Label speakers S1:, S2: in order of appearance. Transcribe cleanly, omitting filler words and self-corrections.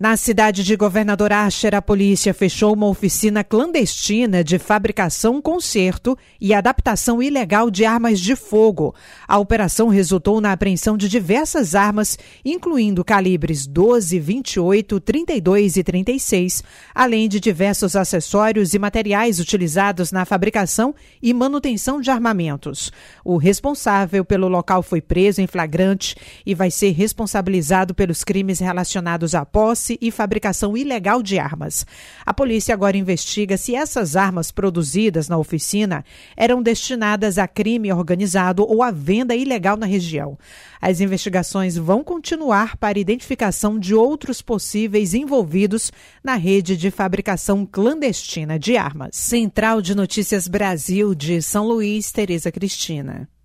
S1: Na cidade de Governador Ascher, a polícia fechou uma oficina clandestina de fabricação, conserto e adaptação ilegal de armas de fogo. A operação resultou na apreensão de diversas armas, incluindo calibres 12, 28, 32 e 36, além de diversos acessórios e materiais utilizados na fabricação e manutenção de armamentos. O responsável pelo local foi preso em flagrante e vai ser responsabilizado pelos crimes relacionados à posse e fabricação ilegal de armas. A polícia agora investiga se essas armas produzidas na oficina eram destinadas a crime organizado ou a venda ilegal na região. As investigações vão continuar para identificação de outros possíveis envolvidos na rede de fabricação clandestina de armas. Central de Notícias Brasil de São Luís, Tereza Cristina.